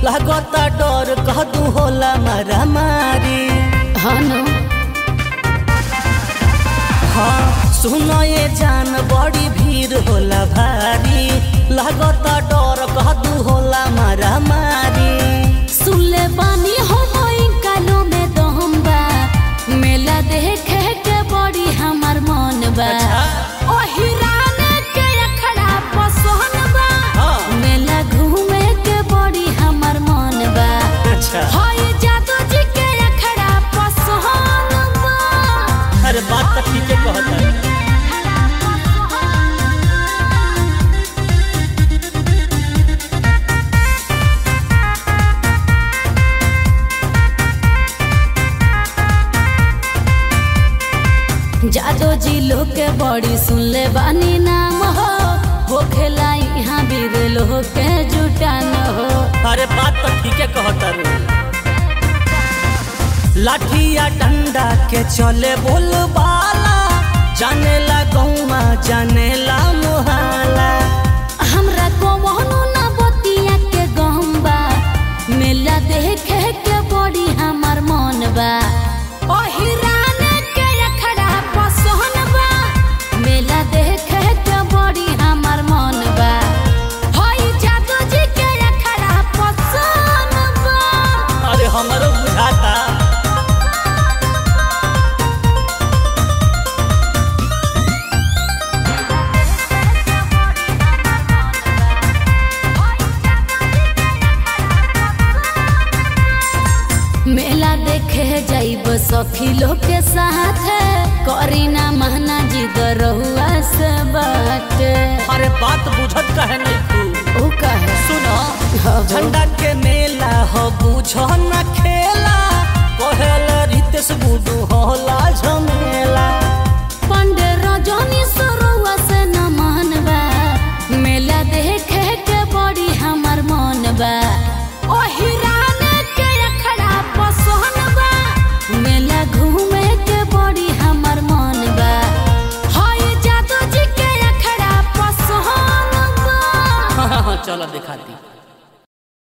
लागता डर कह दू होला मारा मारी। हाँ न हाँ सुनो ये जान बड़ी भीड़ होला भारी, लागता डर कह दू होला मारा मारी। सुनले बानी हम कालो में दम बा, मेला देखे के बड़ी हमार मन बा। ओ हिराने के अखड़ा पसंद बा, मेला घूमे के बड़ी हमार मन बा। अच्छा हाय जादू जी के अखड़ा पसंद बा। अरे बात तो ठीक है कहता है। जादो जी लोग के बड़ी सुनले बानी नाम हो खेला यहाँ बीर लोग के जुटान हो। अरे बात तो ठीक है कहता रे। लाठिया डंडा के चले बोलबाला, जानेला गौमा जानेला मोहाला। हमरा को मोहनु ना बतिया के गहम्बा, मेला देखे के बड़ी हमार मन बा। ओ हिराने के अखड़ा पसंद बा, मेला देखे के बड़ी हमार मन बा। होई जादू जी के अखड़ा पसंद बा। अरे हमरो बुझाता। मेला देखे जाइब सखी लोग के साथ, करीना महना जी दरुआ से बाटे। अरे बात बुझत कहे नहीं तू। ओ कहे सुनो झंडा के मेला हो बुझो न खेला, कहल रितेश बुडू होला झमेला। पंडे रजनी सरुआ से न मानबा, मेला देखे के बड़ी हमार मन बा। ओ हिराने के अखड़ा पसंद बा, मेला घूमे के बड़ी हमार मन बा। हाय जादू जी के अखड़ा पसंद बा। चलो दिखाती।